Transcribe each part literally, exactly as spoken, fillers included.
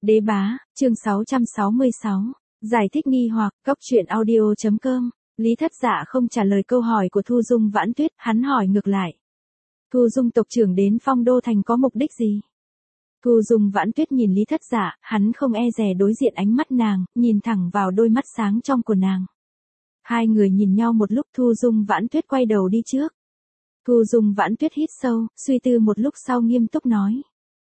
Đế bá, chương sáu trăm sáu mươi sáu. Giải thích nghi hoặc, cốc truyện audio chấm com. Lý Thất Dạ không trả lời câu hỏi của Thu Dung Vãn Tuyết, hắn hỏi ngược lại. Thu Dung tộc trưởng đến Phong Đô Thành có mục đích gì? Thu Dung Vãn Tuyết nhìn Lý Thất Dạ, hắn không e dè đối diện ánh mắt nàng, nhìn thẳng vào đôi mắt sáng trong của nàng. Hai người nhìn nhau một lúc, Thu Dung Vãn Tuyết quay đầu đi trước. Thu Dung Vãn Tuyết hít sâu, suy tư một lúc sau nghiêm túc nói.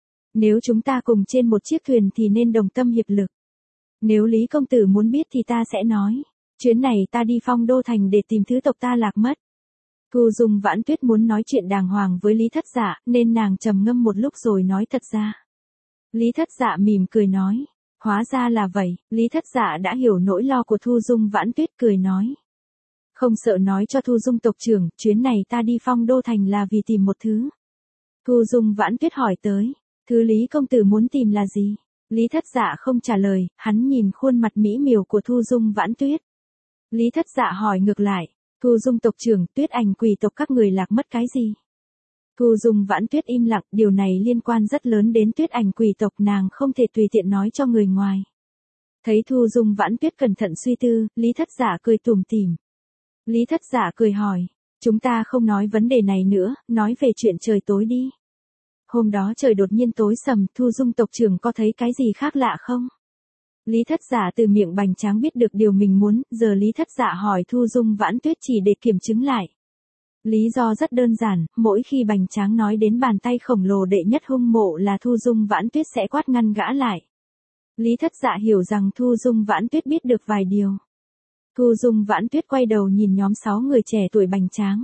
Nếu chúng ta cùng trên một chiếc thuyền thì nên đồng tâm hiệp lực. Nếu Lý công tử muốn biết thì ta sẽ nói. Chuyến này ta đi Phong Đô Thành để tìm thứ tộc ta lạc mất. Thu Dung Vãn Tuyết muốn nói chuyện đàng hoàng với Lý Thất Dạ, nên nàng trầm ngâm một lúc rồi nói thật ra. Lý Thất Dạ mỉm cười nói. Hóa ra là vậy, Lý Thất Dạ đã hiểu nỗi lo của Thu Dung Vãn Tuyết, cười nói. Không sợ nói cho Thu Dung tộc trưởng, chuyến này ta đi Phong Đô Thành là vì tìm một thứ. Thu Dung Vãn Tuyết hỏi tới. Thứ Lý công tử muốn tìm là gì? Lý Thất Dạ không trả lời, hắn nhìn khuôn mặt mỹ miều của Thu Dung Vãn Tuyết. Lý Thất Dạ hỏi ngược lại, Thu Dung tộc trưởng, Tuyết Ảnh quỷ tộc các người lạc mất cái gì? Thu Dung Vãn Tuyết im lặng, điều này liên quan rất lớn đến Tuyết Ảnh quỷ tộc, nàng không thể tùy tiện nói cho người ngoài. Thấy Thu Dung Vãn Tuyết cẩn thận suy tư, Lý Thất Dạ cười tủm tỉm. Lý Thất Dạ cười hỏi, chúng ta không nói vấn đề này nữa, nói về chuyện trời tối đi. Hôm đó trời đột nhiên tối sầm, Thu Dung tộc trưởng có thấy cái gì khác lạ không? Lý Thất Dạ từ miệng Bành Tráng biết được điều mình muốn, giờ Lý Thất Dạ hỏi Thu Dung Vãn Tuyết chỉ để kiểm chứng lại. Lý do rất đơn giản, mỗi khi Bành Tráng nói đến bàn tay khổng lồ đệ nhất hung mộ là Thu Dung Vãn Tuyết sẽ quát ngăn gã lại. Lý Thất Dạ hiểu rằng Thu Dung Vãn Tuyết biết được vài điều. Thu Dung Vãn Tuyết quay đầu nhìn nhóm sáu người trẻ tuổi Bành Tráng.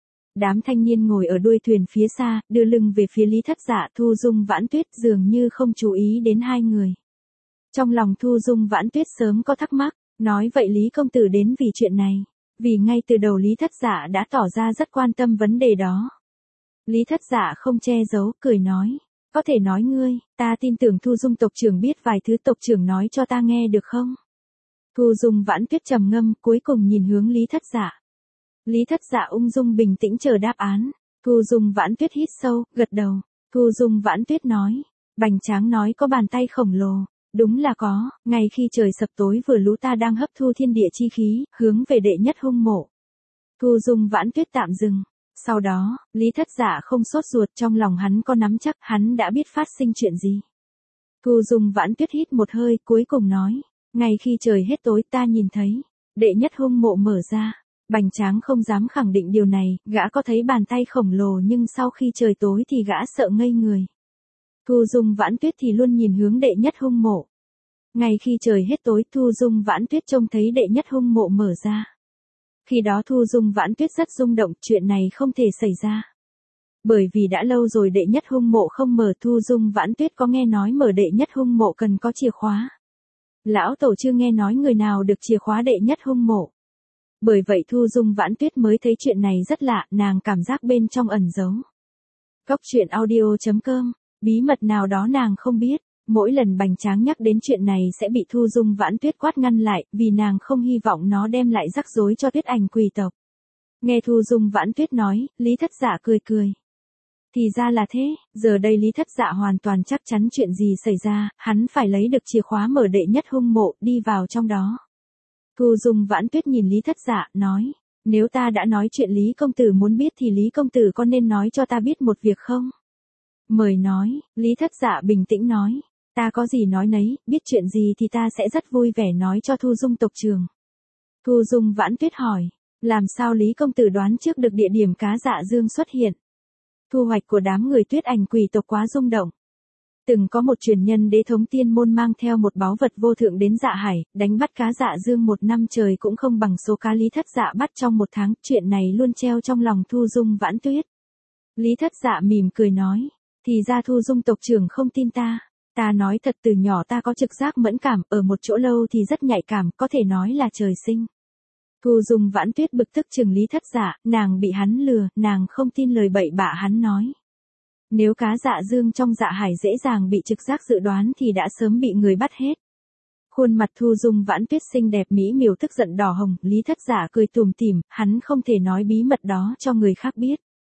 Đám thanh niên ngồi ở đuôi thuyền phía xa, đưa lưng về phía Lý Thất Dạ. Thu Dung Vãn Tuyết dường như không chú ý đến hai người. Trong lòng Thu Dung Vãn Tuyết sớm có thắc mắc, nói vậy Lý công tử đến vì chuyện này. Vì ngay từ đầu Lý Thất Dạ đã tỏ ra rất quan tâm vấn đề đó. Lý Thất Dạ không che giấu, cười nói. Có thể nói ngươi, ta tin tưởng Thu Dung tộc trưởng biết vài thứ, tộc trưởng nói cho ta nghe được không? Thu Dung Vãn Tuyết trầm ngâm, cuối cùng nhìn hướng Lý Thất Dạ. Lý Thất Dạ ung dung bình tĩnh chờ đáp án. Thu Dung Vãn Tuyết hít sâu, gật đầu. Thu Dung Vãn Tuyết nói. Bành Tráng nói có bàn tay khổng lồ. Đúng là có, ngay khi trời sập tối vừa lũ ta đang hấp thu thiên địa chi khí, hướng về đệ nhất hung mộ. Thu Dung Vãn Tuyết tạm dừng. Sau đó, Lý Thất Dạ không sốt ruột, trong lòng hắn có nắm chắc, hắn đã biết phát sinh chuyện gì. Thu Dung Vãn Tuyết hít một hơi, cuối cùng nói. Ngay khi trời hết tối ta nhìn thấy, đệ nhất hung mộ mở ra. Bành Tráng không dám khẳng định điều này, gã có thấy bàn tay khổng lồ nhưng sau khi trời tối thì gã sợ ngây người. Thu Dung Vãn Tuyết thì luôn nhìn hướng đệ nhất hung mộ. Ngay khi trời hết tối, Thu Dung Vãn Tuyết trông thấy đệ nhất hung mộ mở ra. Khi đó Thu Dung Vãn Tuyết rất rung động, chuyện này không thể xảy ra. Bởi vì đã lâu rồi đệ nhất hung mộ không mở. Thu Dung Vãn Tuyết có nghe nói mở đệ nhất hung mộ cần có chìa khóa. Lão tổ chưa nghe nói người nào được chìa khóa đệ nhất hung mộ. Bởi vậy Thu Dung Vãn Tuyết mới thấy chuyện này rất lạ, nàng cảm giác bên trong ẩn giấu. Cốc truyện audio chấm com, bí mật nào đó nàng không biết. Mỗi lần Bành Tráng nhắc đến chuyện này sẽ bị Thu Dung Vãn Tuyết quát ngăn lại, vì nàng không hy vọng nó đem lại rắc rối cho Tuyết Ảnh quỷ tộc. Nghe Thu Dung Vãn Tuyết nói, Lý Thất Dạ cười cười. Thì ra là thế, giờ đây Lý Thất Dạ hoàn toàn chắc chắn chuyện gì xảy ra, hắn phải lấy được chìa khóa mở đệ nhất hung mộ, đi vào trong đó. Thu Dung Vãn Tuyết nhìn Lý Thất Dạ, nói, nếu ta đã nói chuyện Lý công tử muốn biết thì Lý công tử có nên nói cho ta biết một việc không? Mời nói, Lý Thất Dạ bình tĩnh nói, ta có gì nói nấy, biết chuyện gì thì ta sẽ rất vui vẻ nói cho Thu Dung tộc trưởng. Thu Dung Vãn Tuyết hỏi, làm sao Lý công tử đoán trước được địa điểm cá Dạ Dương xuất hiện? Thu hoạch của đám người Tuyết Ảnh quỷ tộc quá rung động. Từng có một truyền nhân đế thống tiên môn mang theo một báu vật vô thượng đến Dạ Hải, đánh bắt cá Dạ Dương một năm trời cũng không bằng số cá Lý Thất Dạ bắt trong một tháng, chuyện này luôn treo trong lòng Thu Dung Vãn Tuyết. Lý Thất Dạ mỉm cười nói, thì ra Thu Dung tộc trưởng không tin ta, ta nói thật từ nhỏ ta có trực giác mẫn cảm, ở một chỗ lâu thì rất nhạy cảm, có thể nói là trời sinh. Thu Dung Vãn Tuyết bực tức chừng Lý Thất Dạ, nàng bị hắn lừa, nàng không tin lời bậy bạ hắn nói. Nếu cá Dạ Dương trong Dạ Hải dễ dàng bị trực giác dự đoán thì đã sớm bị người bắt hết. Khuôn mặt Thu Dung Vãn Tuyết xinh đẹp mỹ miều tức giận đỏ hồng, Lý Thất Dạ cười tủm tỉm, hắn không thể nói bí mật đó cho người khác biết.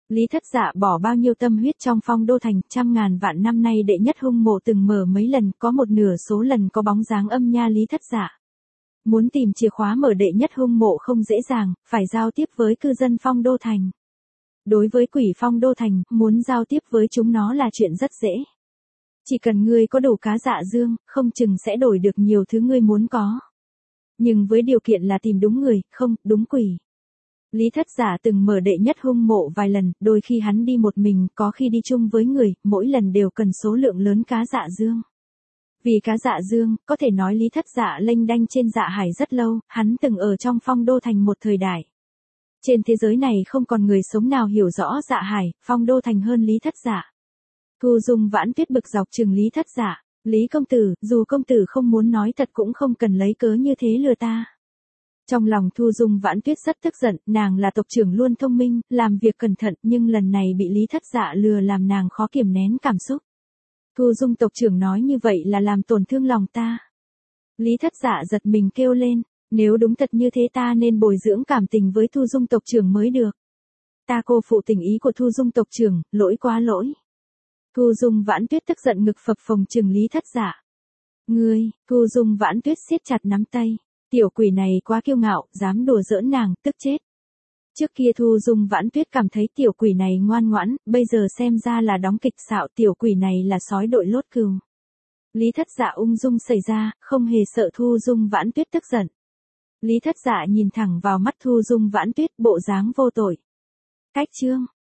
Lý Thất Dạ bỏ bao nhiêu tâm huyết trong Phong Đô Thành, trăm ngàn vạn năm nay đệ nhất hung mộ từng mở mấy lần, có một nửa số lần có bóng dáng âm nha Lý Thất Dạ. Muốn tìm chìa khóa mở đệ nhất hung mộ không dễ dàng, phải giao tiếp với cư dân Phong Đô Thành. Đối với quỷ Phong Đô Thành, muốn giao tiếp với chúng nó là chuyện rất dễ. Chỉ cần ngươi có đủ cá dạ dương, không chừng sẽ đổi được nhiều thứ ngươi muốn có. Nhưng với điều kiện là tìm đúng người, không, đúng quỷ. Lý Thất Dạ từng mở đệ nhất hung mộ vài lần, đôi khi hắn đi một mình, có khi đi chung với người, mỗi lần đều cần số lượng lớn cá dạ dương. Vì cá dạ dương, có thể nói Lý Thất Dạ lênh đanh trên dạ hải rất lâu, hắn từng ở trong Phong Đô Thành một thời đại. Trên thế giới này không còn người sống nào hiểu rõ dạ hải, Phong Đô Thành hơn Lý Thất Dạ. Thu Dung Vãn Tuyết bực dọc trừng Lý Thất Dạ, Lý công tử, dù công tử không muốn nói thật cũng không cần lấy cớ như thế lừa ta. Trong lòng Thu Dung Vãn Tuyết rất tức giận, nàng là tộc trưởng luôn thông minh, làm việc cẩn thận, nhưng lần này bị Lý Thất Dạ lừa làm nàng khó kiềm nén cảm xúc. Thu Dung tộc trưởng nói như vậy là làm tổn thương lòng ta. Lý Thất Dạ giật mình kêu lên, nếu đúng thật như thế ta nên bồi dưỡng cảm tình với Thu Dung tộc trưởng mới được. Ta cô phụ tình ý của Thu Dung tộc trưởng, lỗi quá lỗi. Thu Dung Vãn Tuyết tức giận ngực phập phồng trừng Lý Thất Dạ. Ngươi, Thu Dung Vãn Tuyết siết chặt nắm tay. Tiểu quỷ này quá kiêu ngạo, dám đùa giỡn nàng, tức chết. Trước kia Thu Dung Vãn Tuyết cảm thấy tiểu quỷ này ngoan ngoãn, bây giờ xem ra là đóng kịch xạo, tiểu quỷ này là sói đội lốt cừu. Lý Thất Dạ ung dung xảy ra, không hề sợ Thu Dung Vãn Tuyết tức giận. Lý Thất Dạ nhìn thẳng vào mắt Thu Dung Vãn Tuyết, bộ dáng vô tội. Cách chương